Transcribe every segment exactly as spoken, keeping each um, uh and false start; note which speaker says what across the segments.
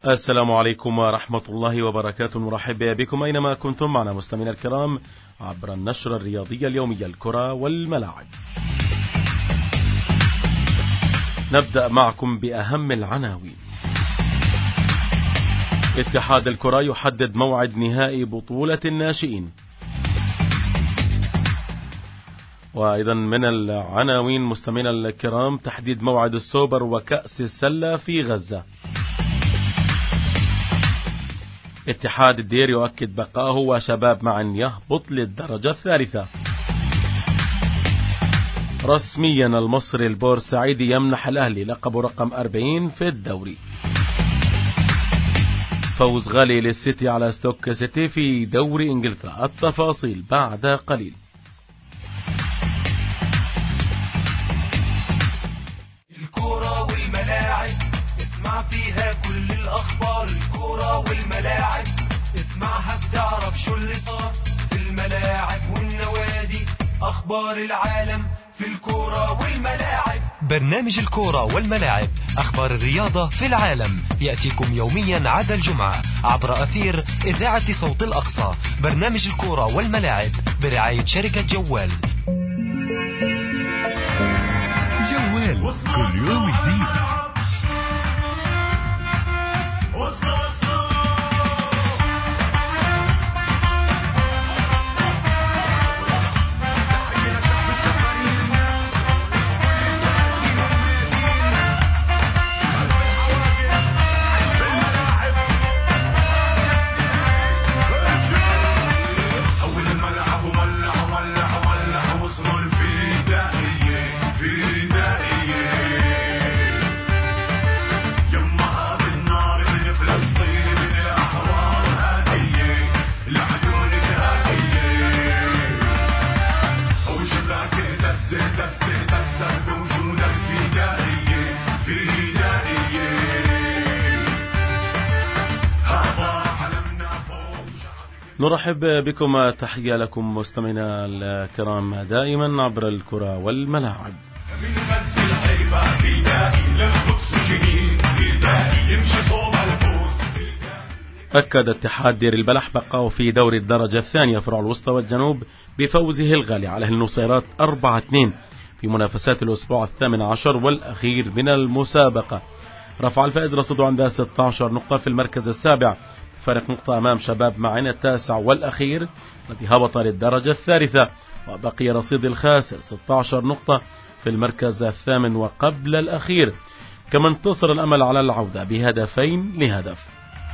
Speaker 1: السلام عليكم ورحمة الله وبركاته. نرحب بكم أينما كنتم معنا مستمعينا الكرام عبر النشرة الرياضية اليومية الكرة والملاعب. نبدأ معكم بأهم العناوين. اتحاد الكرة يحدد موعد نهائي بطولة الناشئين. وأيضا من العناوين مستمعينا الكرام تحديد موعد السوبر وكأس السلة في غزة. اتحاد الدير يؤكد بقائه وشباب معا يهبط للدرجة الثالثة. رسميا المصري البورسعيدي يمنح الأهلي لقب رقم أربعين في الدوري. فوز غالي للسيتي على ستوك سيتي في دوري انجلترا. التفاصيل بعد قليل.
Speaker 2: الكرة والملاعب اسمع فيها كل الأخبار. الكرة والملاعب اسمعها بتعرف شو اللي صار في الملاعب والنوادي. أخبار العالم في الكرة والملاعب.
Speaker 3: برنامج الكرة والملاعب، أخبار الرياضة في العالم، يأتيكم يوميا عدا الجمعة عبر أثير إذاعة صوت الأقصى. برنامج الكرة والملاعب برعاية شركة جوال. جوال كل يوم جديد.
Speaker 1: نرحب بكم. تحية لكم مستمعينا الكرام دائما عبر الكرة والملاعب. أكد اتحاد دير البلح بقاءه في دوري الدرجة الثانية فروع الوسطى والجنوب بفوزه الغالي على أهلي النصيرات أربعة اثنين في منافسات الأسبوع الثامن عشر والأخير من المسابقة. رفع الفائز رصيده عند ستة عشر نقطة في المركز السابع، فرق نقطة أمام شباب معين التاسع والأخير الذي هبط للدرجة الثالثة، وبقي رصيد الخاسر ستة عشر نقطة في المركز الثامن وقبل الأخير. كما انتصر الأمل على العودة بهدفين لهدف.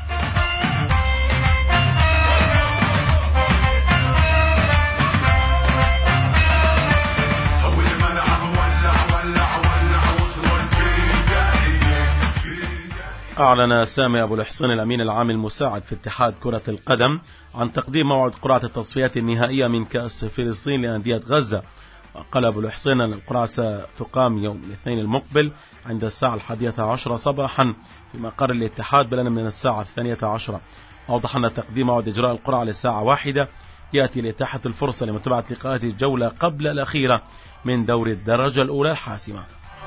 Speaker 1: أعلن سامي أبو الحصين الأمين العام المساعد في اتحاد كرة القدم عن تقديم موعد قرعة التصفيات النهائية من كأس فلسطين لأندية غزة. وقال أبو الحصين أن القرعة ستقام يوم الاثنين المقبل عند الساعة الحادية عشرة صباحا في مقر الاتحاد بدلا من الساعة الثانية عشرة. أوضح أن تقديم موعد إجراء القرعة للساعة واحدة يأتي لإتاحة الفرصة لمتابعة لقاءات الجولة قبل الأخيرة من دوري الدرجة الأولى الحاسمة.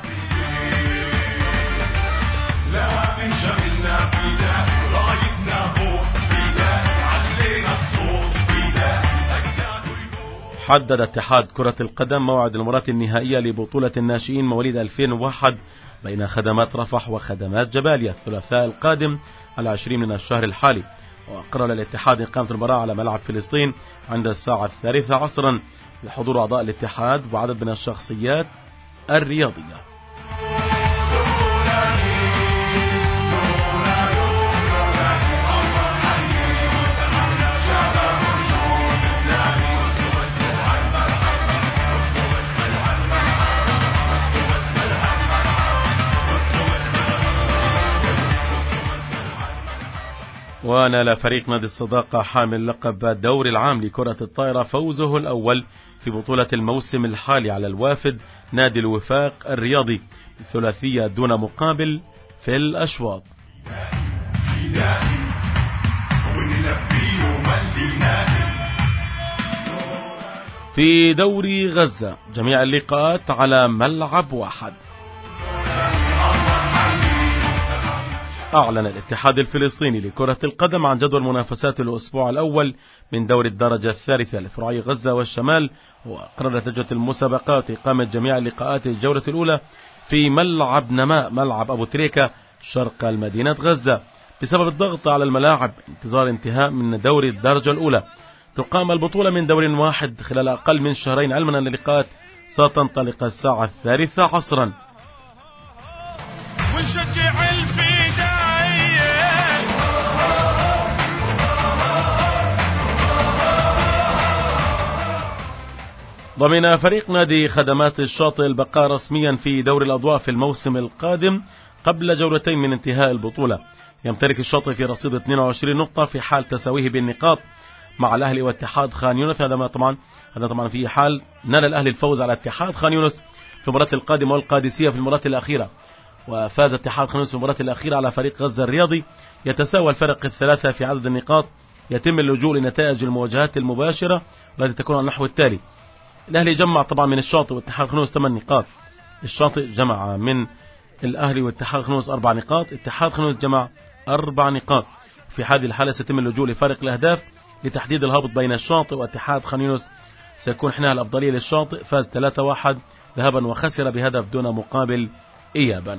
Speaker 1: حدد اتحاد كرة القدم موعد المباراة النهائية لبطولة الناشئين مواليد ألفين وواحد بين خدمات رفح وخدمات جباليا الثلاثاء القادم العشرين من الشهر الحالي. وقرر الاتحاد إقامة المباراة على ملعب فلسطين عند الساعة الثالثة عصرا بحضور أعضاء الاتحاد وعدد من الشخصيات الرياضية. ونال فريق نادي الصداقة حامل لقب الدوري العام لكرة الطائرة فوزه الأول في بطولة الموسم الحالي على الوافد نادي الوفاق الرياضي ثلاثية دون مقابل في الأشواط. في دوري غزة جميع اللقاءات على ملعب واحد. أعلن الاتحاد الفلسطيني لكرة القدم عن جدول منافسات الأسبوع الأول من دوري الدرجة الثالثة لفرعي غزة والشمال، وقررت لجنة المسابقات إقامة جميع اللقاءات الجولة الأولى في ملعب نماء ملعب أبو تريكة شرق المدينة غزة بسبب الضغط على الملاعب انتظار انتهاء من دوري الدرجة الأولى. تقام البطولة من دور واحد خلال أقل من شهرين، علما أن اللقاءات ستنطلق الساعة الثالثة عصرا.
Speaker 4: ونشجع الفدائية
Speaker 1: ضمن فريق نادي خدمات الشاطئ البقاء رسميا في دوري الأضواء في الموسم القادم قبل جولتين من انتهاء البطولة. يمتلك الشاطئ في رصيد اثنين وعشرين نقطة في حال تساويه بالنقاط مع الأهلي واتحاد خان يونس. هذا طبعا هذا طبعا في حال نال الأهلي الفوز على اتحاد خان يونس في المباراة القادمة والقادسية في المباراة الأخيرة، وفاز اتحاد خان يونس في المباراة الأخيرة على فريق غزة الرياضي. يتساوى الفرق الثلاثة في عدد النقاط. يتم اللجوء لنتائج المواجهات المباشرة التي تكون على النحو التالي: الأهلي جمع طبعا من الشاطئ واتحاد خان يونس ثمان نقاط، الشاطئ جمع من الأهلي واتحاد خان يونس أربع نقاط، اتحاد خان يونس جمع أربع نقاط. في هذه الحالة سيتم اللجوء لفارق الأهداف لتحديد الهابط بين الشاطئ واتحاد خان يونس. سيكون حينها الأفضلية للشاطئ، فاز ثلاثة واحد ذهابا وخسر بهدف دون مقابل إيابا.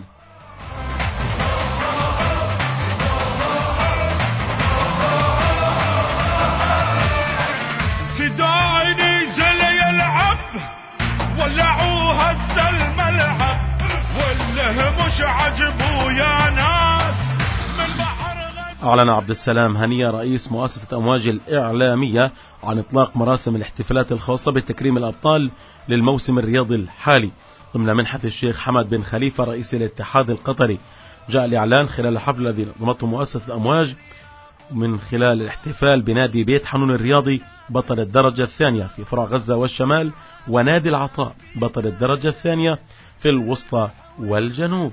Speaker 4: سدايني زلي يلعب ولعوها السلم الملعب والله مش عجبو يا ناس من بحر.
Speaker 1: أعلن عبد السلام هنية رئيس مؤسسة أمواج الإعلامية عن إطلاق مراسم الاحتفالات الخاصة بتكريم الأبطال للموسم الرياضي الحالي ضمن منحة الشيخ حمد بن خليفة رئيس الاتحاد القطري. جاء الإعلان خلال الحفل الذي نظمته مؤسسة أمواج من خلال الاحتفال بنادي بيت حنون الرياضي بطل الدرجة الثانية في فرع غزة والشمال، ونادي العطاء بطل الدرجة الثانية في الوسطى والجنوب.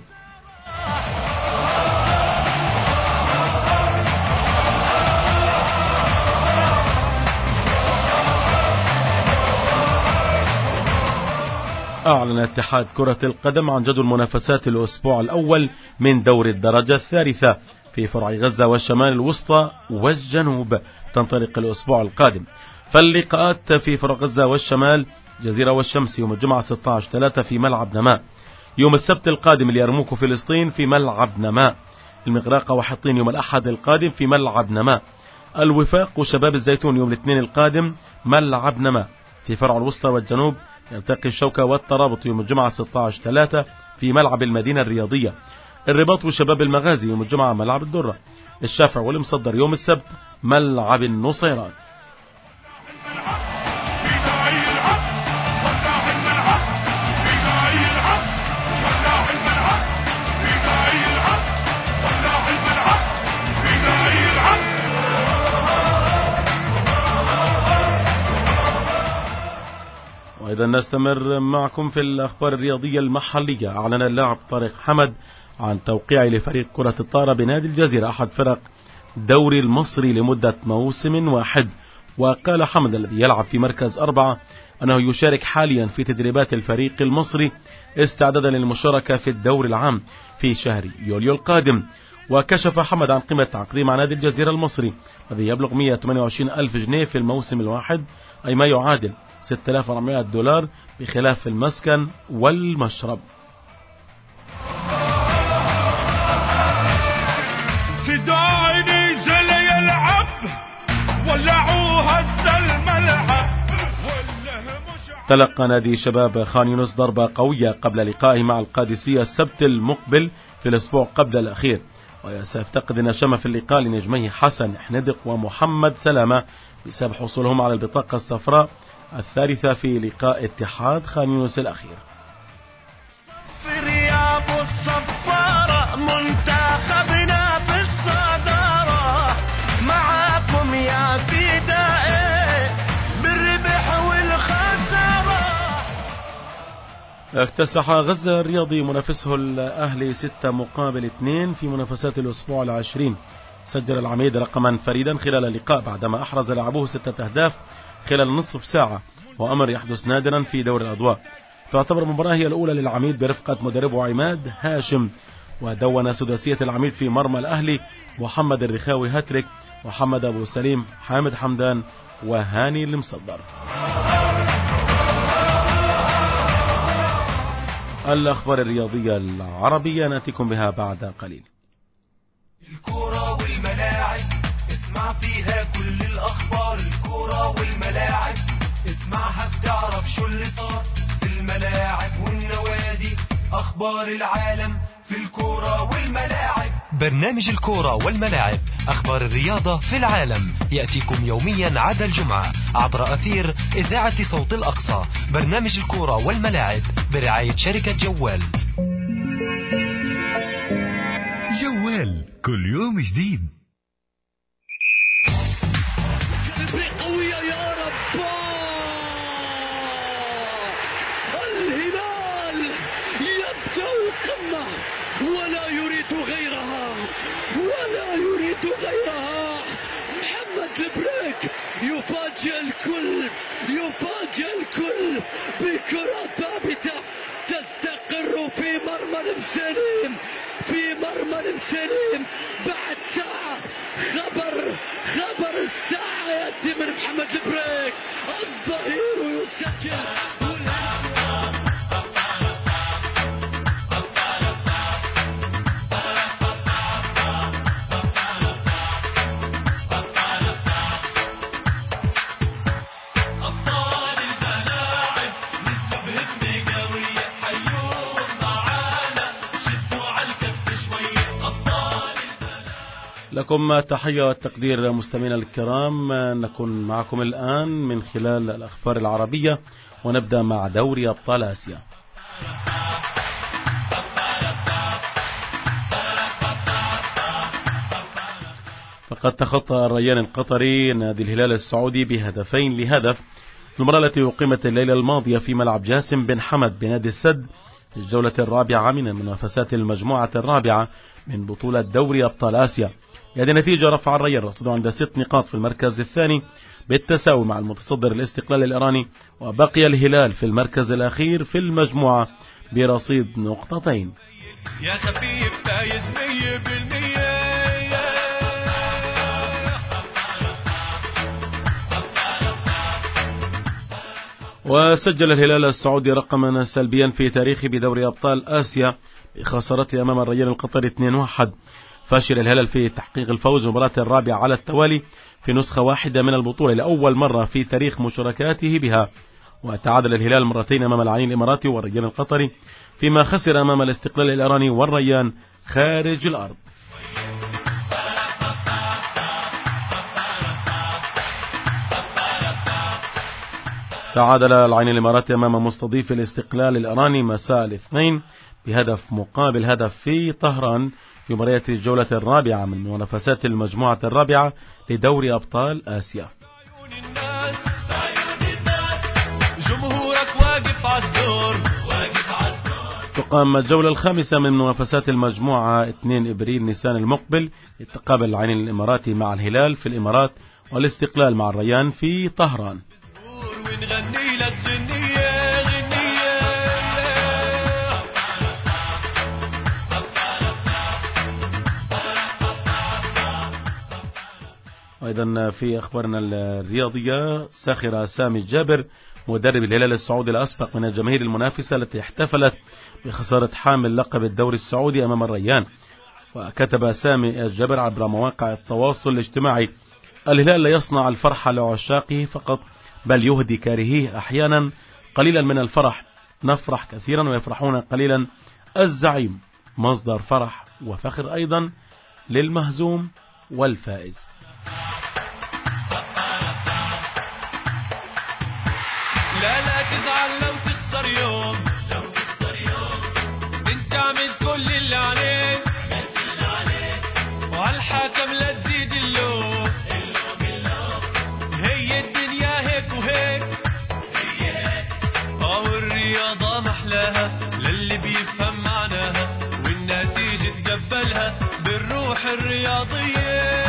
Speaker 1: أعلن اتحاد كرة القدم عن جدول منافسات الأسبوع الأول من دور الدرجة الثالثة في فرع غزة والشمال الوسطى والجنوب، تنطلق الأسبوع القادم. فاللقاءات في فرع غزة والشمال: جزيرة والشمس يوم الجمعة ستة عشر ثلاثة في ملعب نماء، يوم السبت القادم اليرموك فلسطين في ملعب نماء، المغراقة وحطين يوم الأحد القادم في ملعب نماء، الوفاق وشباب الزيتون يوم الاثنين القادم ملعب نماء. في فرع الوسطى والجنوب يلتقي الشوكة والترابط يوم الجمعة ستة عشر ثلاثة في ملعب المدينة الرياضية، الرباط وشباب المغازي يوم الجمعة ملعب الدرة، الشافع والمصدر يوم السبت ملعب النصيرات. وإذا نستمر معكم في الأخبار الرياضية المحلية. أعلن اللاعب طارق حمد عن توقيعه لفريق كرة الطائرة بنادي الجزيرة أحد فرق دوري المصري لمدة موسم واحد. وقال حمد الذي يلعب في مركز أربعة أنه يشارك حاليا في تدريبات الفريق المصري استعدادا للمشاركة في الدوري العام في شهر يوليو القادم. وكشف حمد عن قيمة عقده مع نادي الجزيرة المصري الذي يبلغ مئة وثمانية وعشرين ألف جنيه في الموسم الواحد، أي ما يعادل ستة آلاف وأربعمئة دولار بخلاف المسكن والمشرب.
Speaker 4: سدايني زلي يلعب ولعوها السلم الملعب.
Speaker 1: تلقى نادي شباب خان يونس ضربة قوية قبل لقائه مع القادسية السبت المقبل في الأسبوع قبل الأخير، وسيفتقد النشامة في اللقاء لنجميه حسن حندق ومحمد سلامة بسبب حصولهم على البطاقة الصفراء الثالثة في لقاء اتحاد خان يونس الأخير.
Speaker 4: في رياض الصفارة منتخبنا في الصدارة معاكم يا فدائي بالربح والخسارة.
Speaker 1: اكتسح غزة الرياضي منافسه الأهلي ستة مقابل اثنين في منافسات الأسبوع العشرين. سجل العميد رقما فريدا خلال اللقاء بعدما أحرز لاعبوه ستة أهداف خلال نصف ساعة، وأمر يحدث نادرا في دور الأضواء. تعتبر المباراة هي الأولى للعميد برفقة مدربه عماد هاشم، ودون سداسية العميد في مرمى الأهلي محمد الرخاوي هاتريك، محمد أبو سليم، حامد حمدان، وهاني المصدر. الأخبار الرياضية العربية نأتيكم بها بعد قليل.
Speaker 2: الكرة والملاعب اسمع فيها كل الأخبار، الكرة والملاعب اسمعها بتعرف شو اللي صار في الملاعب والنوادي، أخبار العالم في الكرة والملاعب.
Speaker 3: برنامج الكرة والملاعب، أخبار الرياضة في العالم، يأتيكم يوميا عدا الجمعة عبر أثير إذاعة صوت الأقصى. برنامج الكرة والملاعب برعاية شركة جوال.
Speaker 5: جوال كل يوم جديد.
Speaker 6: قوية يا رب، الهلال يبدأ القمة ولا يريد غيرها ولا يريد غيرها. محمد البريك يفاجئ الكل يفاجئ الكل بكرة ثابتة تستقر في مرمى سليم في مرمى سليم بعد ساعة. خبر خبر الساعة يأتي من محمد البريك، الظهير يسجل.
Speaker 1: لكم تحية والتقدير مستمعينا الكرام، نكون معكم الآن من خلال الأخبار العربية، ونبدأ مع دوري أبطال آسيا. فقد تخطى الريان القطري نادي الهلال السعودي بهدفين لهدف في المباراة التي أقيمت الليلة الماضية في ملعب جاسم بن حمد بنادي السد في الجولة الرابعة من منافسات المجموعة الرابعة من بطولة دوري أبطال آسيا. هذه النتيجة رفع الريان رصيده عند ست نقاط في المركز الثاني بالتساوي مع المتصدر الاستقلال الإيراني، وبقي الهلال في المركز الأخير في المجموعة برصيد نقطتين.
Speaker 4: يا خفيف فايز مية بالمية.
Speaker 1: وسجل الهلال السعودي رقما سلبيا في تاريخه بدوري أبطال آسيا بخسارته أمام الريان القطري اثنين واحد. فشل الهلال في تحقيق الفوز المباراة الرابعة على التوالي في نسخة واحدة من البطولة لأول مرة في تاريخ مشاركاته بها، وتعادل الهلال مرتين أمام العين الإماراتي والريان القطري، فيما خسر أمام الاستقلال الإيراني والريان خارج الأرض. تعادل العين الإماراتي أمام مستضيف الاستقلال الإيراني مساء الاثنين بهدف مقابل هدف في طهران في مباريات الجولة الرابعة من منافسات المجموعة الرابعة لدوري أبطال آسيا. تقام الجولة الخامسة من منافسات المجموعة اثنين إبريل نيسان المقبل، يتقابل العين الإماراتي مع الهلال في الإمارات والاستقلال مع الريان في طهران. أيضا في أخبارنا الرياضية، ساخر سامي جابر مدرب الهلال السعودي الأسبق من الجماهير المنافسة التي احتفلت بخسارة حامل لقب الدوري السعودي أمام الريان. وكتب سامي الجابر عبر مواقع التواصل الاجتماعي: الهلال لا يصنع الفرحة لعشاقه فقط، بل يهدي كارهيه أحيانا قليلا من الفرح، نفرح كثيرا ويفرحون قليلا، الزعيم مصدر فرح وفخر أيضا للمهزوم والفائز.
Speaker 4: لا لا تزعل لو تخسر يوم، لو تخسر يوم انت عملت كل اللي عليك، عملت اللي عليك، وعالحكم لا تزيد اللوم، اللوم اللوم، هي الدنيا هيك وهيك، هي هيك، اه والرياضة محلاها للي بيفهم معناها، والنتيجة تقبلها بالروح الرياضية.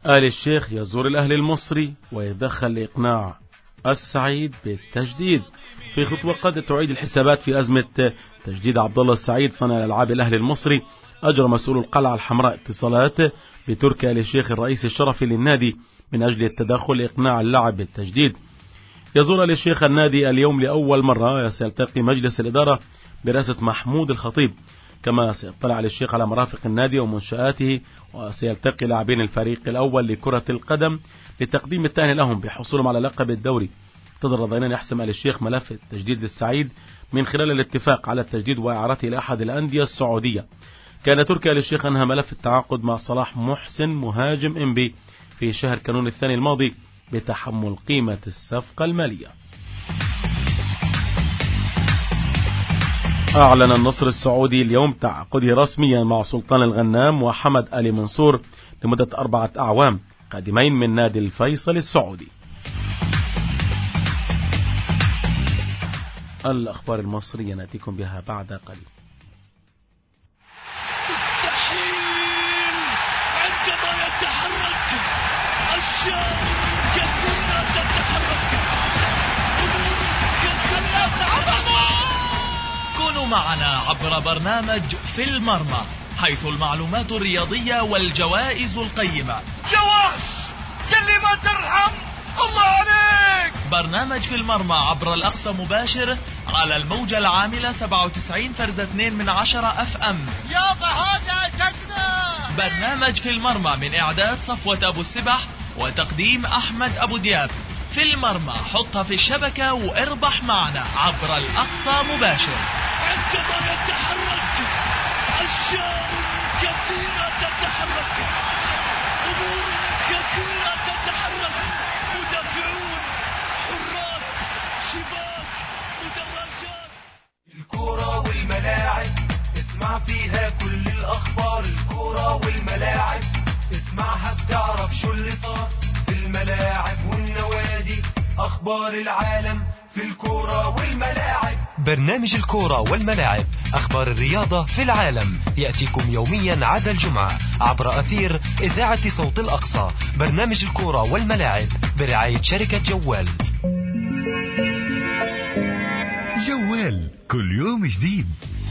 Speaker 1: آل الشيخ يزور الأهلي المصري ويتدخل لإقناع السعيد بالتجديد في خطوة قد تعيد الحسابات في أزمة تجديد عبد الله السعيد صانع الألعاب الأهلي المصري. أجرى مسؤول القلعة الحمراء اتصالات بتركي آل الشيخ الرئيس الشرفي للنادي من أجل التدخل لإقناع اللاعب بالتجديد. يزور آل الشيخ النادي اليوم لأول مرة، سيلتقي مجلس الإدارة برئاسة محمود الخطيب، كما سيطلع آل الشيخ على مرافق النادي ومنشآته، وسيلتقي لاعبين الفريق الأول لكرة القدم لتقديم التهنئة لهم بحصولهم على لقب الدوري. انتظر ضينا يحسم آل الشيخ ملف التجديد للسعيد من خلال الاتفاق على التجديد وإعارته لأحد الأندية السعودية. كان تركي آل الشيخ أنهى ملف التعاقد مع صلاح محسن مهاجم إنبي في شهر كانون الثاني الماضي بتحمل قيمة الصفقة المالية. أعلن النصر السعودي اليوم تعاقده رسميا مع سلطان الغنام وحمد آل منصور لمدة أربعة أعوام قادمين من نادي الفيصل السعودي. الأخبار المصرية نأتيكم بها بعد قليل.
Speaker 6: مستحيل عندما يتحرك أشياء كثيرة تتحرك، أمور كثيرة.
Speaker 7: كونوا معنا عبر برنامج في المرمى، حيث المعلومات الرياضية والجوائز القيمة.
Speaker 6: جواش يلي ما ترحم الله عليك.
Speaker 7: برنامج في المرمى عبر الأقصى مباشر على الموجة العاملة سبعة وتسعين فرز اثنين من عشرة اف ام.
Speaker 6: يابا هذا سكنة.
Speaker 7: برنامج في المرمى من إعداد صفوة أبو السبح وتقديم أحمد أبو دياب. في المرمى حطها في الشبكة واربح معنا عبر الأقصى مباشر.
Speaker 6: عندما يتحرك أشياء كثيرة تتحرك، أمور كثيرة تتحرك، مدافعون، حراس، شباك، مدرجات.
Speaker 2: الكرة والملاعب اسمع فيها كل الأخبار. الكرة والملاعب اسمعها بتعرف شو اللي صار في الملاعب والنوادي. أخبار العالم في الكرة والملاعب.
Speaker 3: برنامج الكورة والملاعب، أخبار الرياضة في العالم، يأتيكم يوميا عدا الجمعة عبر أثير إذاعة صوت الأقصى. برنامج الكورة والملاعب برعاية شركة جوال.
Speaker 5: جوال كل يوم جديد.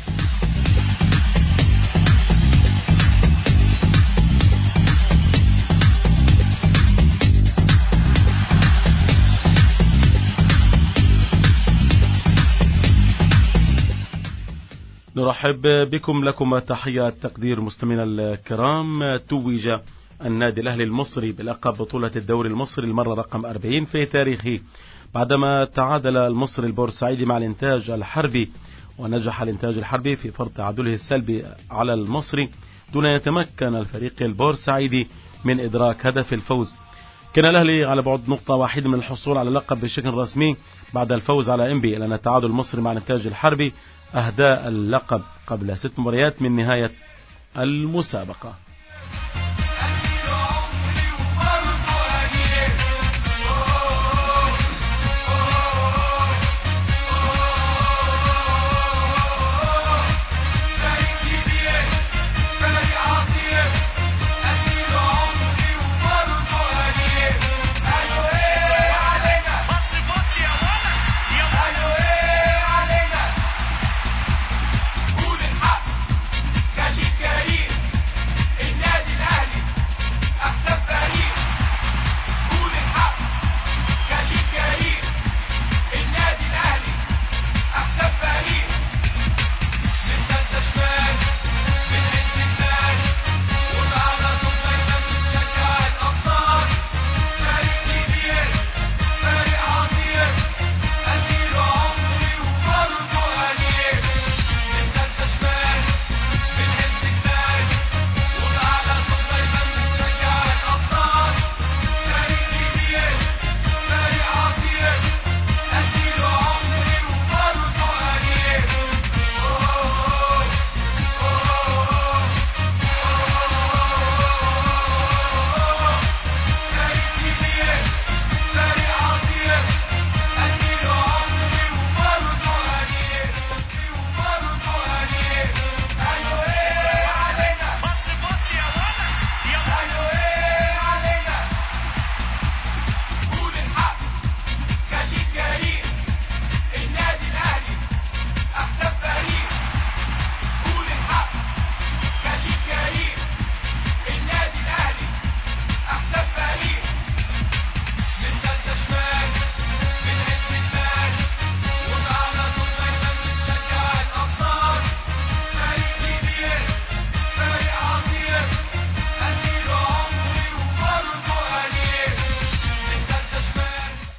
Speaker 1: نرحب بكم، لكم تحية تقدير مستمعينا الكرام. توج النادي الأهلي المصري بلقب بطولة الدوري المصري المرة رقم أربعين في تاريخه، بعدما تعادل المصري البورسعيدي مع الإنتاج الحربي، ونجح الإنتاج الحربي في فرض تعادله السلبي على المصري دون أن يتمكن الفريق البورسعيدي من إدراك هدف الفوز. كان الأهلي على بعد نقطة واحدة من الحصول على اللقب بشكل رسمي بعد الفوز على إنبي، لأن التعادل المصري مع الإنتاج الحربي أهدى اللقب قبل ست مباريات من نهاية المسابقة.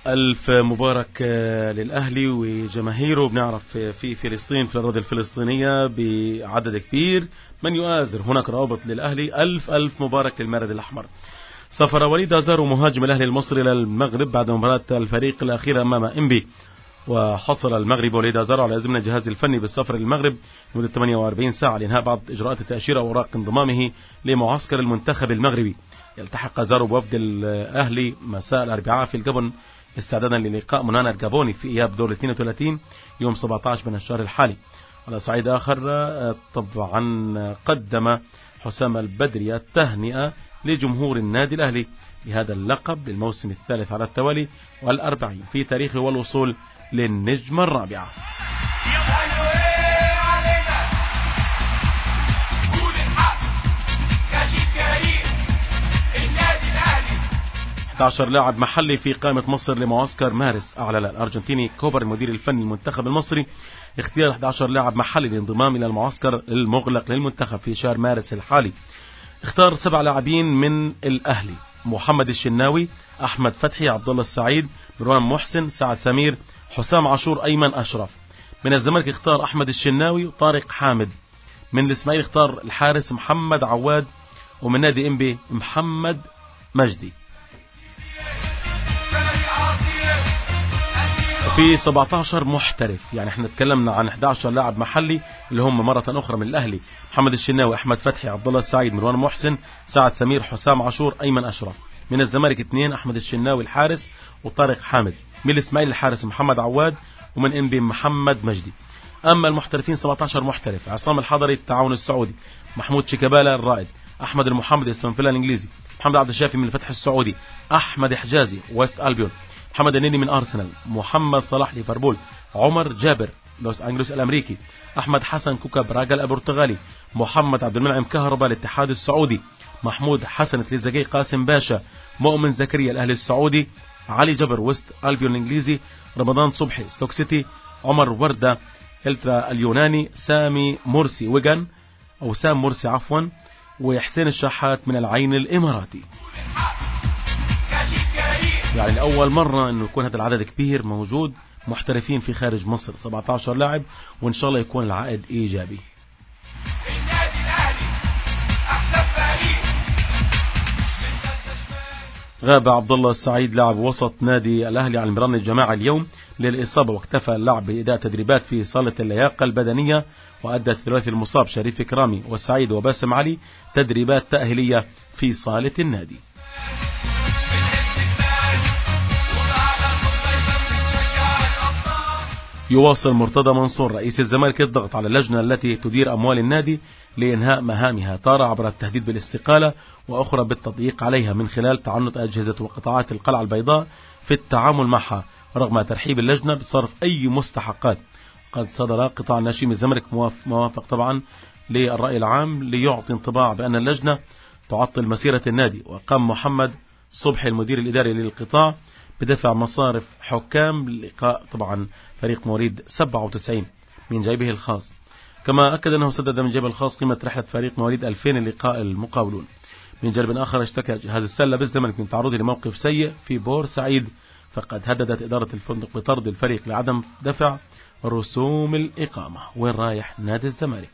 Speaker 1: ألف مبارك للأهلي وجماهيره. بنعرف في فلسطين في الأراضي الفلسطينية بعدد كبير من يؤازر، هناك رابط للأهلي. ألف ألف مبارك للمارد الأحمر. سافر وليد أزارو مهاجم الأهلي المصري إلى المغرب بعد مباراة الفريق الأخيرة أمام إنبي، وحصل المغرب وليد أزارو على إذن الجهاز الفني بالسفر للمغرب لمدة ثمانية وأربعين ساعة لإنهاء بعض إجراءات التأشيرة وأوراق انضمامه لمعسكر المنتخب المغربي. يلتحق أزارو بوفد الأهلي مساء الأربعاء في الجبن استعدادا للقاء منانا الجابوني في إياب دور اثنين وثلاثين يوم سبعة عشر من الشهر الحالي. على صعيد آخر طبعا قدم حسام البدري التهنئة لجمهور النادي الأهلي بهذا اللقب للموسم الثالث على التوالي والأربعين في تاريخه والوصول للنجمة الرابعة. أحد عشر لاعب محلي في قائمة مصر لمعسكر مارس. أعلن الأرجنتيني كوبر المدير الفني للمنتخب المصري اختيار أحد عشر لاعب محلي للانضمام إلى المعسكر المغلق للمنتخب في شهر مارس الحالي. اختار سبع لاعبين من الأهلي: محمد الشناوي، أحمد فتحي، عبد الله السعيد، مروان محسن، سعد سمير، حسام عاشور، أيمن أشرف. من الزمالك اختار أحمد الشناوي وطارق حامد. من الإسماعيلي اختار الحارس محمد عواد، ومن نادي إنبي محمد مجدي. في سبعة عشر محترف، يعني احنا اتكلمنا عن أحد عشر لاعب محلي اللي هم مرة أخرى من الأهلي: محمد الشناوي، أحمد فتحي، عبد الله السعيد، مروان محسن، سعد سمير، حسام عاشور، أيمن أشرف. من الزمالك اثنين: أحمد الشناوي الحارس وطارق حامد. من الإسماعيلي الحارس محمد عواد، ومن إنبي محمد مجدي. أما المحترفين سبعة عشر محترف: عصام الحضري التعاون السعودي، محمود شيكابالا الرائد، أحمد المحمد استون فيلا الإنجليزي، محمد عبد الشافي من الفتح السعودي، أحمد حجازي ويست ألبيون، محمد النني من أرسنال، محمد صلاح ليفربول، عمر جابر لوس أنجلوس الأمريكي، أحمد حسن كوكا براغا البرتغالي، محمد عبد المنعم كهربا الاتحاد السعودي، محمود حسن تريزاجي قاسم باشا، مؤمن زكريا الأهلي السعودي، علي جبر ويست ألبيون الإنجليزي، رمضان صبحي ستوك سيتي، عمر وردة إلترا اليوناني، سامي مرسي ويغان أو سام مرسي عفوا، وحسين الشحات من العين الإماراتي. يعني لأول مرة أنه يكون هذا العدد كبير موجود محترفين في خارج مصر، سبعة عشر لاعب، وإن شاء الله يكون العائد إيجابي. غاب عبد الله السعيد لاعب وسط نادي الأهلي عن المران الجماعي اليوم للإصابة، واكتفى اللاعب بإداء تدريبات في صالة اللياقة البدنية، وأدى الثلاثي المصاب شريف كرامي والسعيد وباسم علي تدريبات تأهيلية في صالة النادي. يواصل مرتضى منصور رئيس الزمالك الضغط على اللجنة التي تدير أموال النادي لإنهاء مهامها، تارة عبر التهديد بالاستقالة وأخرى بالتضييق عليها من خلال تعنت أجهزة وقطاعات القلعة البيضاء في التعامل معها، رغم ترحيب اللجنة بصرف أي مستحقات. قد صدر قطاع ناشئين الزمالك موافق طبعا للرأي العام ليعطي انطباع بأن اللجنة تعطل مسيرة النادي، وقام محمد صبحي المدير الإداري للقطاع بدفع مصارف حكام للقاء طبعا فريق مواليد سبعة وتسعين من جيبه الخاص. كما أكد أنه سدد من جيبه الخاص قيمة رحلة فريق مواليد ألفين للقاء المقاولون. من جانب آخر اشتكى جهاز السلة بالزمالك من تعرضه لموقف سيء في بورسعيد، فقد هددت إدارة الفندق بطرد الفريق لعدم دفع رسوم الإقامة. وين رايح نادي الزمالك؟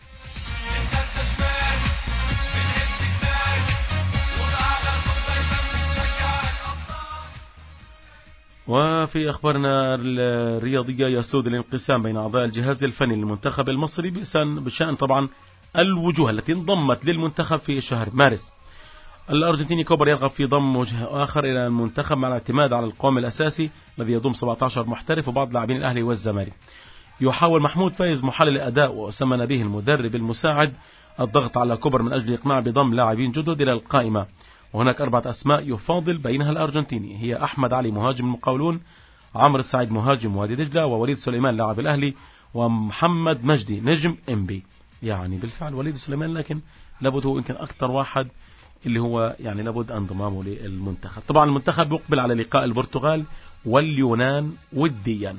Speaker 1: وفي أخبارنا الرياضية يسود الانقسام بين أعضاء الجهاز الفني للمنتخب المصري بشأن طبعا الوجوه التي انضمت للمنتخب في شهر مارس. الأرجنتيني كوبر يرغب في ضم وجه آخر إلى المنتخب مع الاعتماد على القوام الأساسي الذي يضم سبعة عشر محترف وبعض لاعبين الأهلي والزمالك. يحاول محمود فايز محلل الأداء وأسمى نبيه المدرب المساعد الضغط على كوبر من أجل الإقناع بضم لاعبين جدد إلى القائمة، وهناك أربعة أسماء يفاضل بينها الأرجنتيني، هي أحمد علي مهاجم المقاولون، عمرو السعيد مهاجم وادي دجلة، ووليد سليمان لاعب الأهلي، ومحمد مجدي نجم إنبي. يعني بالفعل وليد سليمان، لكن لابد هو يمكن أكثر واحد اللي هو يعني لابد انضمامه للمنتخب. طبعا المنتخب يقبل على لقاء البرتغال واليونان وديا.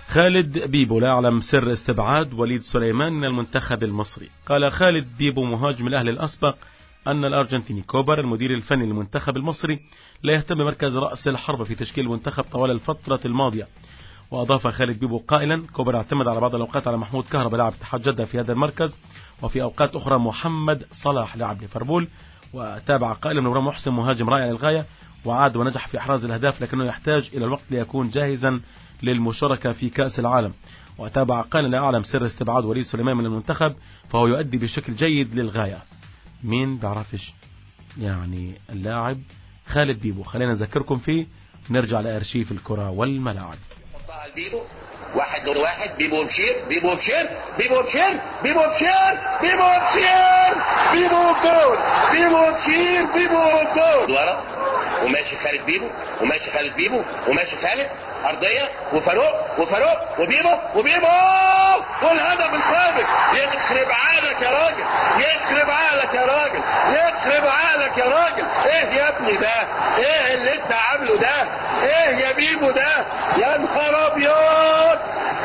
Speaker 1: خالد بيبو لا يعلم سر استبعاد وليد سليمان من المنتخب المصري. قال خالد بيبو مهاجم الأهلي الأسبق أن الأرجنتيني كوبر المدير الفني للمنتخب المصري لا يهتم بمركز رأس الحربة في تشكيل المنتخب طوال الفترة الماضية. وأضاف خالد بيبو قائلا كوبر اعتمد على بعض الأوقات على محمود كهربا لاعب اتحاد جدة في هذا المركز، وفي أوقات أخرى محمد صلاح لاعب ليفربول. وتابع قائلا إبراهيم محسن مهاجم رائع للغاية وعاد ونجح في إحراز الأهداف، لكنه يحتاج إلى الوقت ليكون جاهزا للمشاركة في كأس العالم. وتابع قائلا لا أعلم سر استبعاد وليد سليمان من المنتخب فهو يؤدي بشكل جيد للغاية. مين بيعرفش يعني اللاعب خالد بيبو؟ خلينا نذكركم فيه، نرجع لأرشيف الكرة والملاعب.
Speaker 8: بيبو واحد دور واحد، بيبو مشير بيبو مشير بيبو مشير بيبو مشير بيبو مشير بيبو جول بيبو مشير بيبو جول ورا وماشي خالد بيبو وماشي خالد بيبو وماشي خالد أرضية وفاروق وفاروق وبيبو وبيبو والهدف الخامس. يخرب عقلك يا راجل، يخرب عقلك يا راجل، يخرب عقلك يا راجل. ايه يا ابني ده؟ ايه اللي انت عامله ده؟ ايه يا بيبو ده؟ يا نهار ابيض.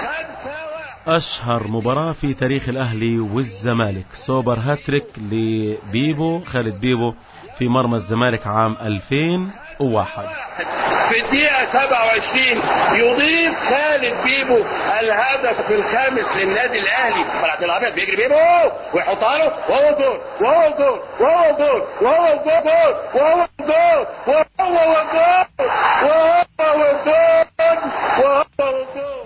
Speaker 1: أشهر مباراة في تاريخ الأهلي والزمالك، سوبر هاتريك لبيبو خالد بيبو في مرمى الزمالك عام ألفين وواحد.
Speaker 8: في الدقيقة سبعة وعشرين يضيف خالد بيبو الهدف الخامس للنادي الأهلي. طلعت الأبيض بيجري بيبو ويحطها له وهو جول وهو جول وهو جول وهو جول وهو جول وهو جول وهو جول وهو جول.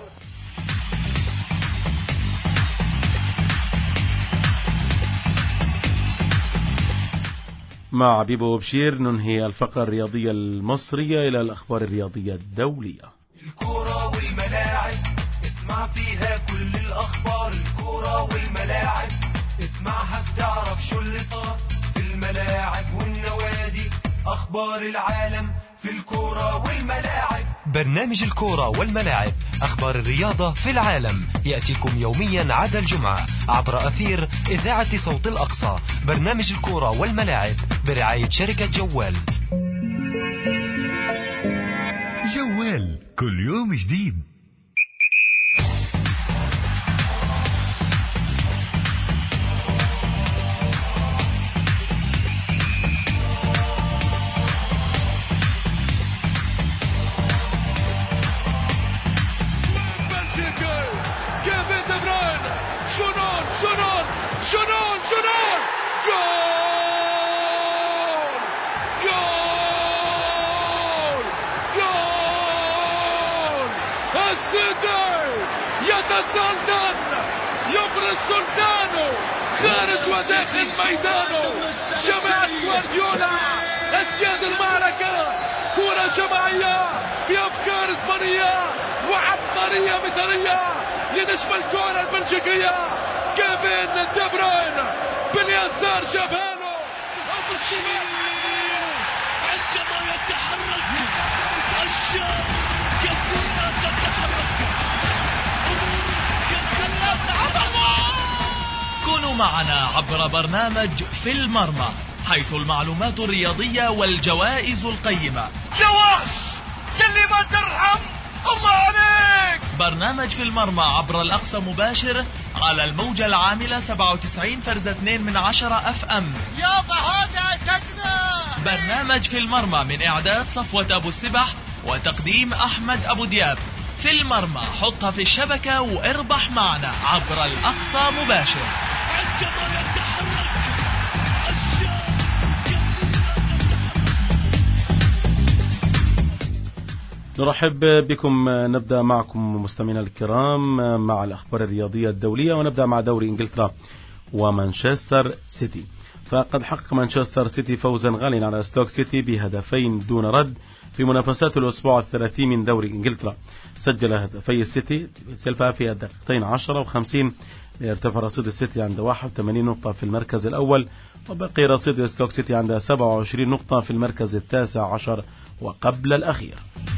Speaker 1: مع بيبو بشير ننهي الفقرة الرياضية المصرية إلى الأخبار الرياضية الدولية.
Speaker 2: الكرة والملاعب اسمع فيها كل الأخبار. الكرة والملاعب اسمعها بتعرف شو اللي صار في الملاعب والنوادي. أخبار العالم في الكرة والملاعب.
Speaker 3: برنامج الكرة والملاعب، أخبار الرياضة في العالم، يأتيكم يوميا عدا الجمعة عبر أثير إذاعة صوت الأقصى. برنامج الكرة والملاعب برعاية شركة جوال.
Speaker 5: جوال كل يوم جديد.
Speaker 6: شنون شنون جول جول جول. السيتي يتسلطن، يبرز سلطانه خارج وداخل ميدانه. جماعة جوارديولا اسياد المعركة، كرة جماعية بأفكار اسبانية وعبقرية مثالية لنجم الكرة البلجيكية كيفين دي بروين. باليسار جابها له او بالشمال عندما يتحرك الشام كثيرا تتحرك امور كثيرا تتحرك.
Speaker 7: كونوا معنا عبر برنامج في المرمى، حيث المعلومات الرياضية والجوائز القيمة.
Speaker 6: يا وحش يلي ما ترحم الله عليك.
Speaker 7: برنامج في المرمى عبر الأقصى مباشر على الموجة العاملة سبعة وتسعين فرزة اثنين من عشرة اف ام.
Speaker 6: يابا هذا سكنة.
Speaker 7: برنامج في المرمى من إعداد صفوة أبو السبح وتقديم أحمد أبو دياب. في المرمى حطها في الشبكة واربح معنا عبر الأقصى مباشر.
Speaker 6: عندما يتحرك الشام
Speaker 1: نرحب بكم. نبدأ معكم مستمعينا الكرام مع الأخبار الرياضية الدولية، ونبدأ مع دوري إنجلترا ومانشستر سيتي. فقد حقق مانشستر سيتي فوزا غاليا على ستوك سيتي بهدفين دون رد في منافسات الأسبوع الثلاثين من دوري إنجلترا. سجل هدفي السيتي سيلفا في الدقيقتين عشرة وخمسين ليرتفع رصيد السيتي عند واحد وثمانين نقطة في المركز الأول، وبقي رصيد ستوك سيتي عند سبعة وعشرين نقطة في المركز التاسع عشر وقبل الأخير.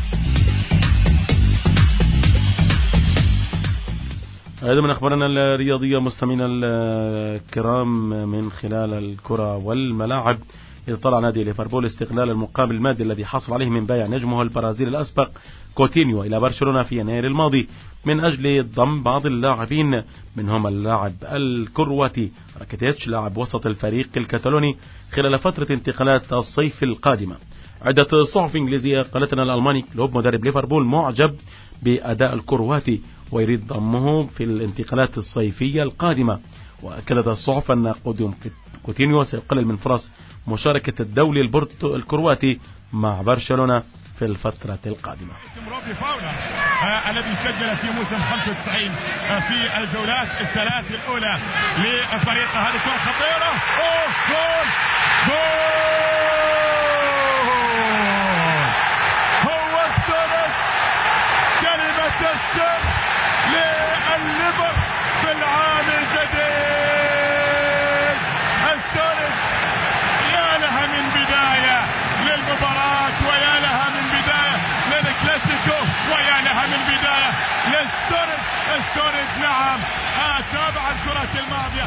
Speaker 1: هذا من أخبارنا الرياضية مستمعينا الكرام من خلال الكرة والملاعب. إذ طلع نادي ليفربول استغلال المقابل المادي الذي حصل عليه من بيع نجمه البرازيلي الأسبق كوتينيو إلى برشلونة في يناير الماضي من أجل ضم بعض اللاعبين منهم اللاعب الكرواتي راكيتيتش لاعب وسط الفريق الكتالوني خلال فترة انتقالات الصيف القادمة. عدة صحف إنجليزية قالت أن الألماني كلوب مدرب ليفربول معجب بأداء الكرواتي ويريد ضمه في الانتقالات الصيفية القادمة. وأكدت الصحف أن قدوم كوتينيو سيقلل من فرص مشاركة الدولي البرتو الكرواتي مع برشلونة في الفترة القادمة.
Speaker 9: الذي سجل في موسم خمسة وتسعين في الجولات الثلاث الأولى لفريقه. هذه كرة خطيرة. أوه جول جول. هو استرد كلمة السر للليفر في العام الجديد. استرد يا لها من بداية للمباراة ويا لها من بداية للكلاسيكو ويا لها من بداية لستورج. ستورج نعم تابع الكرة الماضية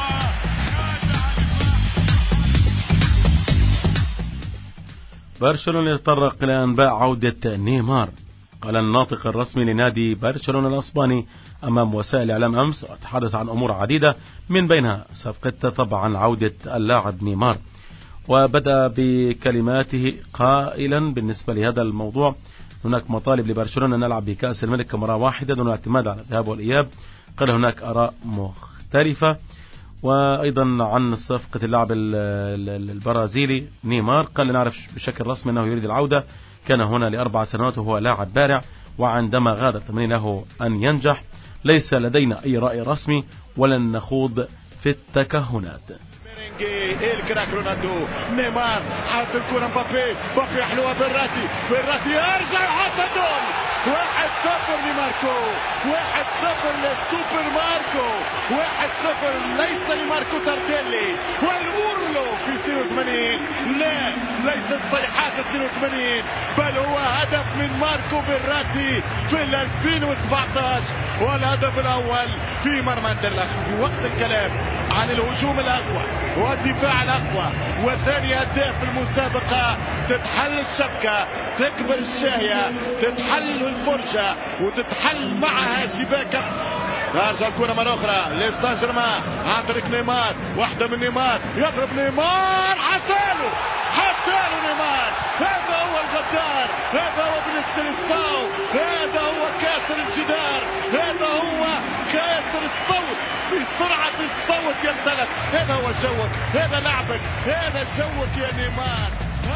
Speaker 1: برشلونة يتطرق إلى أنباء عودة نيمار. قال الناطق الرسمي لنادي برشلونة الأسباني أمام وسائل الإعلام أمس وتحدث عن أمور عديدة من بينها صفقة طبعا عودة اللاعب نيمار. وبدأ بكلماته قائلا بالنسبة لهذا الموضوع هناك مطالب لبرشلونة أن نلعب بكأس الملك كمرة واحدة دون اعتماد على الذهاب والإياب. قال هناك آراء مختلفة. وأيضا عن صفقة اللاعب البرازيلي نيمار قال نعرف بشكل رسمي أنه يريد العودة. كان هنا لأربع سنوات وهو لاعب بارع وعندما غاد أتمنى له أن ينجح. ليس لدينا أي رأي رسمي ولن نخوض في التكهنات.
Speaker 9: الكراك رونالدو نيمار حاط الكرة مبابي مبابي حلوة بالراتي بالراتي يرجع يحط الجول. واحد صفر لماركو. واحد صفر للسوبر ماركو. واحد صفر ليس لماركو تارتيلي والأورلو في اثنين وثمانين. لا ليست صيحات اثنين وثمانين بل هو هدف من ماركو بالراتي في ألفين وسبعة عشر والهدف الأول في مرمى اندرلخت. في وقت الكلام عن الهجوم الأقوى والدفاع الأقوى وثاني هداف المسابقة تتحل الشبكة تكبر الشاهية تتحل الفرجة وتتحل معها شباكة. ترجع الكرة مرة أخرى لسان جيرمان عن طريق نيمار. واحدة من نيمار يضرب نيمار حتالو حتالو نيمار. هذا هو الغدار. هذا هو ابن السلساو. هذا هو كاسر الجدار. هذا هو كاسر الصوت بسرعة الصوت يمتلك. هذا هو جوك. هذا لعبك. هذا جوك يا نيمار.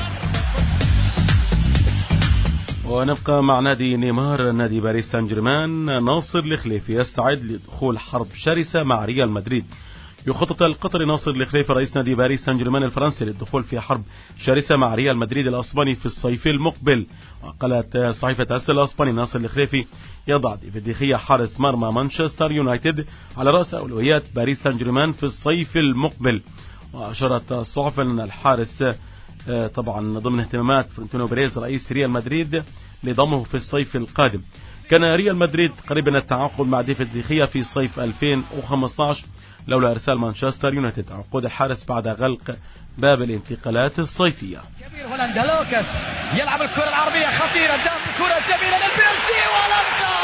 Speaker 1: ونبقى مع نادي نيمار. نادي باريس سان جيرمان ناصر الخليفي يستعد لدخول حرب شرسة مع ريال مدريد. يخطط القطري ناصر الخليفي رئيس نادي باريس سان جيرمان الفرنسي للدخول في حرب شرسة مع ريال مدريد الأسباني في الصيف المقبل. وقالت صحيفة أس الأسباني ناصر الخليفي يضع ديفيد خيا حارس مرمى مانشستر يونايتد على رأس أولويات باريس سان جيرمان في الصيف المقبل. وأشارت الصحف أن الحارس طبعا ضمن اهتمامات فرنتينو بيريز رئيس ريال مدريد لضمه في الصيف القادم. كان ريال مدريد قريب من التعاقد مع ديفيد خيا في صيف ألفين وخمسة عشر لولا إرسال مانشستر يونايتد عقود الحارس بعد غلق باب الانتقالات الصيفية.
Speaker 10: كبير هولندا لوكاس يلعب الكرة العربية خطيرة دم كرة جميلة للبيلسي ولمسة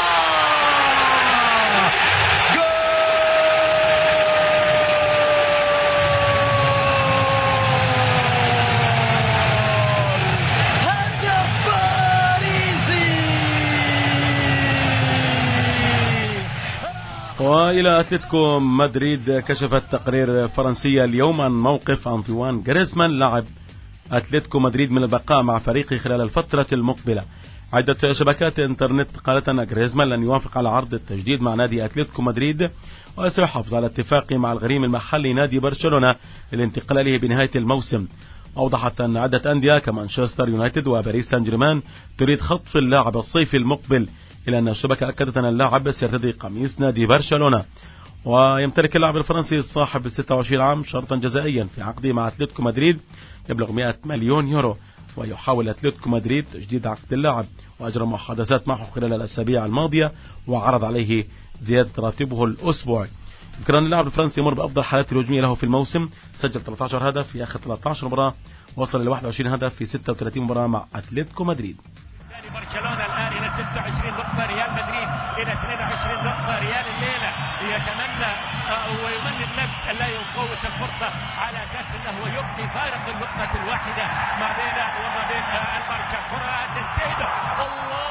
Speaker 1: وإلى أتلتيكو مدريد. كشفت تقرير فرنسية اليوم عن موقف أنطوان غريزمان لاعب أتلتيكو مدريد من البقاء مع فريقه خلال الفترة المقبلة. عدة شبكات انترنت قالت أن غريزمان لن يوافق على عرض التجديد مع نادي أتلتيكو مدريد وسيحافظ على اتفاقه مع الغريم المحلي نادي برشلونة للانتقال إليه بنهاية الموسم. أوضحت أن عدة أندية كمانشستر يونايتد وباريس سان جيرمان تريد خطف اللاعب الصيفي المقبل، إلى أن الشبكة أكدت أن اللاعب سيرتدي قميص نادي برشلونة. ويمتلك اللاعب الفرنسي الصاحب ستة وعشرين عام شرطا جزائيا في عقده مع أتلتيكو مدريد يبلغ مئة مليون يورو. ويحاول أتلتيكو مدريد تجديد عقد اللاعب وأجرى محادثات معه خلال الأسابيع الماضية وعرض عليه زيادة راتبه الأسبوعي. ذكرنا اللاعب الفرنسي يمر بأفضل حالاته الهجومية له في الموسم، سجل ثلاثة عشر هدف في آخر ثلاثة عشر مباراة، وصل إلى واحد وعشرين هدف في ستة وثلاثين مباراة مع أتلتيكو مدريد.
Speaker 11: برشلونة الآن إلى ستة وعشرين نقطة، ريال مدريد إلى اثنين وعشرين نقطة. ريال الليلة يتمنى ويمني النفس أن لا يفوت الفرصة على أساس أنه يبقي فارق النقطة الواحدة ما بينه وما بين البرشا. كرة تنتهي، الله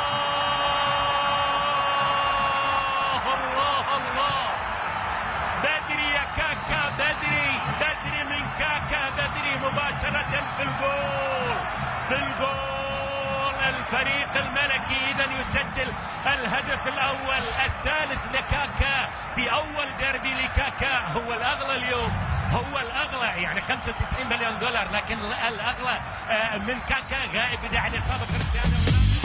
Speaker 11: الله الله، بدري يا كاكا، بدري بدري من كاكا، بدري مباشرة في الجول في الجول. الفريق الملكي إذن يسجل الهدف الأول، الثالث لكاكا في أول ديربي لكاكا. هو الأغلى اليوم، هو الأغلى، يعني خمسة وتسعين مليون دولار، لكن الأغلى من كاكا غائب بداعي الإصابة كريستيانو.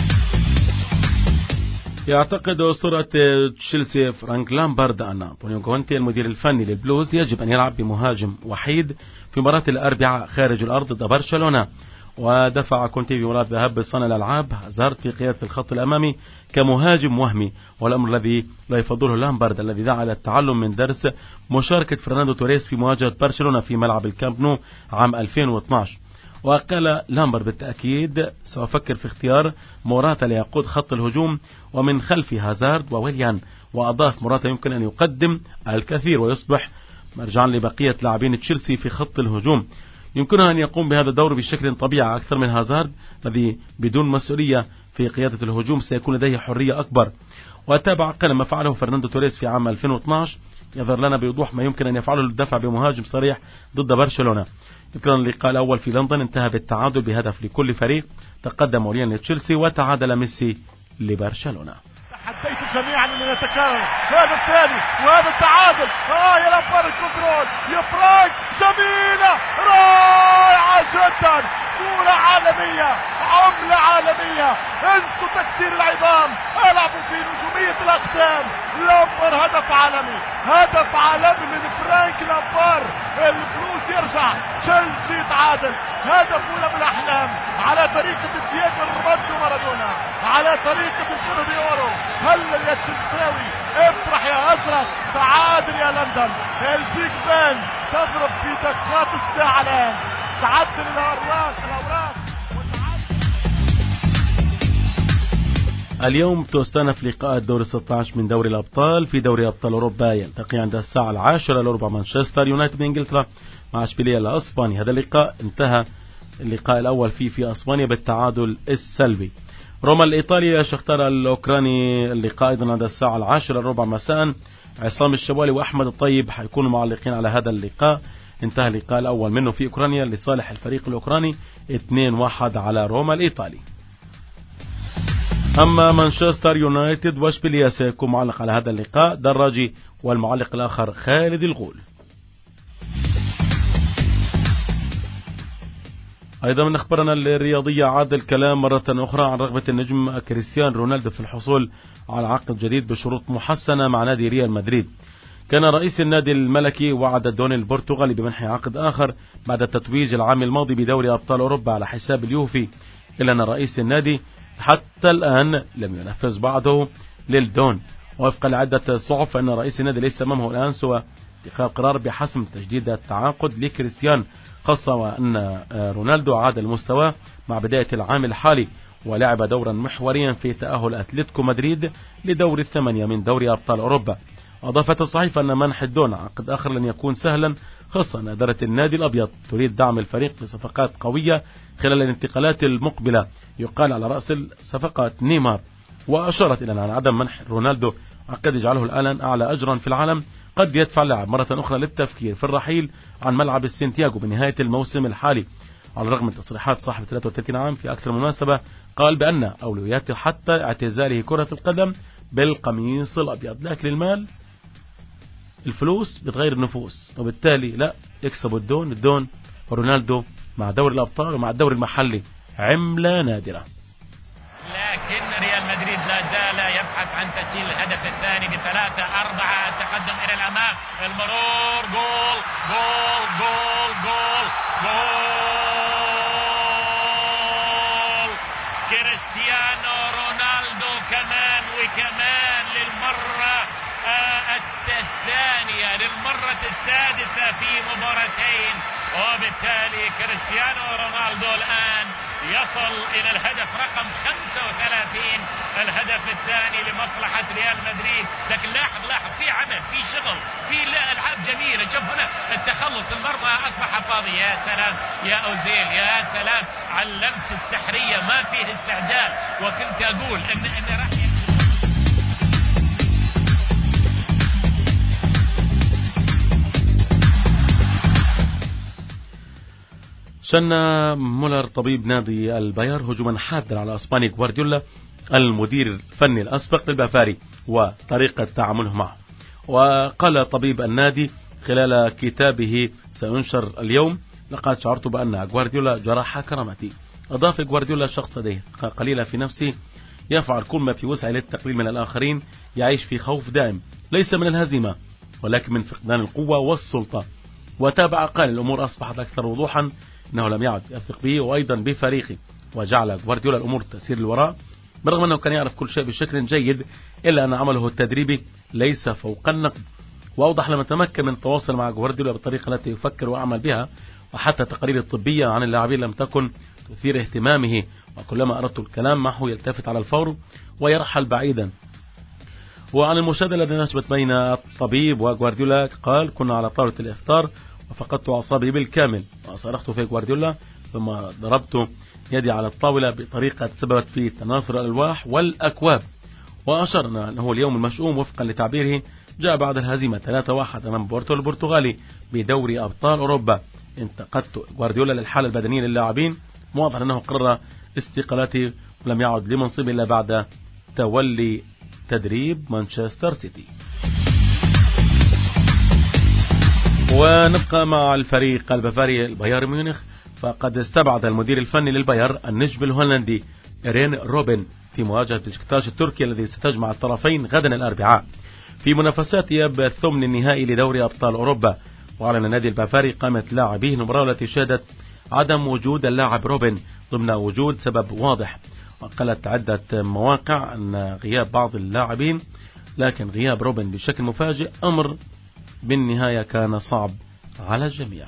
Speaker 1: يعتقد أسطورة تشيلسي فرانك لامبارد أن أنطونيو كونتي المدير الفني للبلوز يجب أن يلعب بمهاجم وحيد في مباراة الأربعاء خارج الأرض ضد برشلونة. ودفع كونتي في مباراة ذهاب بصانع الألعاب هازارد في قيادة الخط الأمامي كمهاجم وهمي، والأمر الذي لا يفضله لامبارد الذي دعا إلى التعلم من درس مشاركة فرناندو توريس في مواجهة برشلونة في ملعب الكامب نو عام ألفين واثناشر. وقال لامبارد بالتأكيد سأفكر في اختيار موراتا ليقود خط الهجوم ومن خلف هازارد وويليان، وأضاف موراتا يمكن أن يقدم الكثير ويصبح مرجعا لبقية لاعبين تشيلسي في خط الهجوم، يمكنه أن يقوم بهذا الدور بشكل طبيعي أكثر من هازارد الذي بدون مسؤولية في قيادة الهجوم سيكون لديه حرية أكبر. وتابع قال ما فعله فرناندو توريس في عام ألفين واثناشر يظهر لنا بوضوح ما يمكن أن يفعله للدفع بمهاجم صريح ضد برشلونة. ذكرنا اللقاء الأول في لندن انتهى بالتعادل بهدف لكل فريق، تقدم موريان لتشيلسي وتعادل ميسي لبرشلونة.
Speaker 9: تحديت جميعا ان يتكرر هذا الثاني وهذا التعادل. اه يا لامبارد الكنترول يا فرانك، جميلة رائعة جدا، كرة عالمية، عملة عالمية، انسوا تكسير العظام، العبوا في نجومية الاقدام. لامبر هدف عالمي، هدف عالمي من فرانك لامبر. الفلوس يرجع، تشيلسي يتعادل، هدف ولا بالاحلام على طريقة دييغو أرماندو مارادونا، على طريقة الكرة دي اورو. هلل يا تشيلساوي، افرح يا ازرق، تعادل يا لندن. البيج بان تضرب في دقات الساعة الان، تعدل الاوراق الاوراق
Speaker 1: اليوم تستأنف لقاءات دور ستة عشر من دوري الأبطال. في دوري أبطال أوروبا يلتقي عند الساعة العاشرة لربع مانشستر يونايتد من إنجلترا مع اشبيلية الأسباني. هذا اللقاء انتهى اللقاء الأول فيه في أسبانيا بالتعادل السلبي. روما الإيطالي شختار الأوكراني اللقاء أيضا عند الساعة العاشرة لربع مساء. عصام الشوالي وأحمد الطيب حيكونوا معلقين على هذا اللقاء. انتهى اللقاء الأول منه في أوكرانيا لصالح الفريق الأوكراني اثنين واحد على روما الإيطالي. أما مانشستر يونايتد واشبيلية سيكون معلق على هذا اللقاء دراجي، والمعلق الآخر خالد الغول. أيضا من أخبارنا الرياضية عاد الكلام مرة أخرى عن رغبة النجم كريستيانو رونالدو في الحصول على عقد جديد بشروط محسنة مع نادي ريال مدريد. كان رئيس النادي الملكي وعد الدون البرتغالي بمنح عقد آخر بعد التتويج العام الماضي بدوري أبطال أوروبا على حساب اليوفي، إلا أن رئيس النادي حتى الآن لم ينفذ بعده للدون. وفقا لعدة صحف فإن رئيس النادي ليس أمامه الآن سوى اتخاذ قرار بحسم تجديد التعاقد لكريستيان، خاصة وأن رونالدو عاد المستوى مع بداية العام الحالي ولعب دورا محوريا في تأهل أتلتيكو مدريد لدور الثمانية من دوري أبطال أوروبا. أضافت الصحيفة أن منح الدون عقد آخر لن يكون سهلا، خاصة أن إدارة النادي الأبيض تريد دعم الفريق بصفقات قوية خلال الانتقالات المقبلة، يقال على رأس الصفقات نيمار. وأشارت إلى أن عدم منح رونالدو عقد يجعله الآن أعلى أجرا في العالم قد يدفع اللاعب مرة أخرى للتفكير في الرحيل عن ملعب السنتياغو بنهاية الموسم الحالي. على الرغم من تصريحات صاحب ثلاثة وثلاثين عام في أكثر مناسبة قال بأن أولوياته حتى اعتزاله كرة القدم بالقميص الأبيض، لكن المال الفلوس بتغير النفوس، وبالتالي لا يكسب الدون الدون ورونالدو مع دوري الأبطال ومع الدوري المحلي عملة نادرة.
Speaker 11: لكن ريال مدريد لا زال يبحث عن تسجيل الهدف الثاني بثلاثة أربعة، التقدم إلى الأمام، المرور، جول جول جول جول جول كريستيانو رونالدو كمان وكمان للمرة الثانية للمرة السادسة في مباراتين، وبالتالي كريستيانو رونالدو الآن يصل إلى الهدف رقم خمسة وثلاثين، الهدف الثاني لمصلحة ريال مدريد. لكن لاحظ لاحظ في عمل، في شغل، في ألعاب جميلة. شوف هنا التخلص، المرمى أصبح فاضي. يا سلام يا أوزيل، يا سلام على اللمس السحرية، ما فيه استعجال. وكنت أقول إن إن راح
Speaker 1: شن مولر طبيب نادي الباير هجوما حادا على اسباني غوارديولا المدير الفني الاسبق للبافاري وطريقة تعامله معه. وقال طبيب النادي خلال كتابه سينشر اليوم: لقد شعرت بأن غوارديولا جرح كرامتي. أضاف غوارديولا: شخص لديه قليلة في نفسه، يفعل كل ما في وسعه للتقليل من الآخرين، يعيش في خوف دائم ليس من الهزيمة ولكن من فقدان القوة والسلطة. وتابع قال: الأمور أصبحت أكثر وضوحا، إنه لم يعد يثق به وأيضا بفريقه. وجعل غوارديولا الأمور تسير للوراء برغم أنه كان يعرف كل شيء بشكل جيد، إلا أن عمله التدريبي ليس فوق النقد. وأوضح: لما تمكن من التواصل مع غوارديولا بالطريقة التي يفكر ويعمل بها، وحتى التقارير الطبية عن اللاعبين لم تكن تثير اهتمامه، وكلما أردت الكلام معه يلتفت على الفور ويرحل بعيدا. وعن المشاهدة التي نشبت بين الطبيب وغوارديولا قال: كنا على طاولة الإفطار وفقدت أعصابي بالكامل، وصرخت في غوارديولا ثم ضربت يدي على الطاولة بطريقة سببت في تناثر الألواح والأكواب. وأشرنا أنه اليوم المشؤوم وفقا لتعبيره جاء بعد الهزيمة ثلاثة واحد أمام بورتو البرتغالي بدوري أبطال أوروبا. انتقدت غوارديولا للحالة البدنية للاعبين، واضح أنه قرر استقالته ولم يعد لمنصبه إلا بعد تولي تدريب مانشستر سيتي. ونبقى مع الفريق البافاري البايرن ميونخ، فقد استبعد المدير الفني للبايرن النجم الهولندي إيرين روبن في مواجهة بشكتاش التركي الذي ستجمع الطرفين غدا الأربعاء في منافسات إياب الثمن النهائي لدوري أبطال أوروبا. وأعلن النادي البافاري قائمة لاعبيه المباراة التي شهدت عدم وجود اللاعب روبن ضمن وجود سبب واضح. وقالت عدة مواقع أن غياب بعض اللاعبين، لكن غياب روبن بشكل مفاجئ أمر بالنهاية كان صعب على الجميع.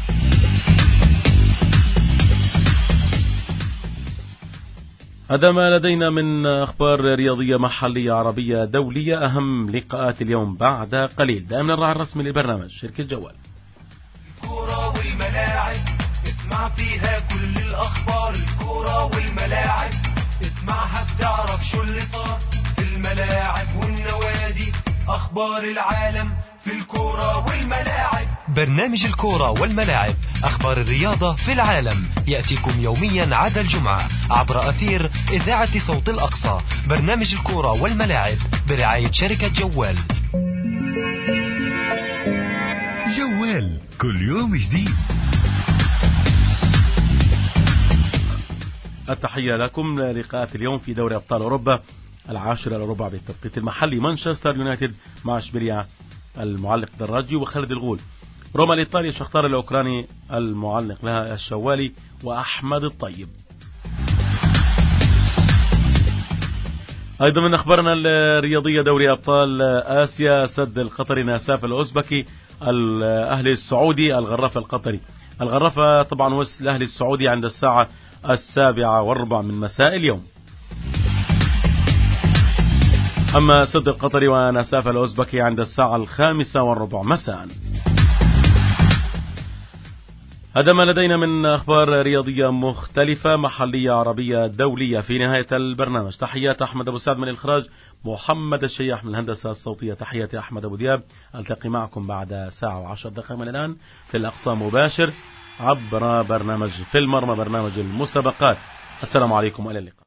Speaker 1: هذا ما لدينا من أخبار رياضية محلية عربية دولية. أهم لقاءات اليوم بعد قليل. دائما الراعي الرسمي للبرنامج شركة جوال.
Speaker 2: الكرة والملاعب اسمع فيها كل الأخبار، الكرة والملاعب اسمعها بتعرف شو اللي صار في الملاعب والنوادي، أخبار العالم في الكرة والملاعب.
Speaker 3: برنامج الكرة والملاعب، أخبار الرياضة في العالم، يأتيكم يوميا عدا الجمعة عبر أثير إذاعة صوت الأقصى. برنامج الكرة والملاعب برعاية شركة جوال.
Speaker 5: جوال كل يوم جديد.
Speaker 1: التحية لكم. لقاءات اليوم في دوري أبطال أوروبا العاشر الربع بالتوقيت المحلي: مانشستر يونايتد مع اشبيليا المعلق دراجي وخالد الغول، روما الإيطالي شختار الأوكراني المعلق لها الشوالي وأحمد الطيب. أيضا من أخبارنا الرياضية دوري أبطال آسيا: سد القطري ناساف الأوزبكي الأهلي السعودي الغرافة القطري. الغرافة طبعا وصل الأهلي السعودي عند الساعة السابعة والربع من مساء اليوم. أما سد القطري وناساف الأوزبكي عند الساعة الخامسة والربع مساء. هذا ما لدينا من أخبار رياضية مختلفة محلية عربية دولية في نهاية البرنامج. تحيات أحمد أبو سعد من الإخراج، محمد الشياح من الهندسة الصوتية. تحياتي أحمد أبو دياب. ألتقي معكم بعد ساعة وعشر دقائق من الآن في الأقصى مباشر عبر برنامج في المرمى، برنامج المسابقات. السلام عليكم وإلى اللقاء.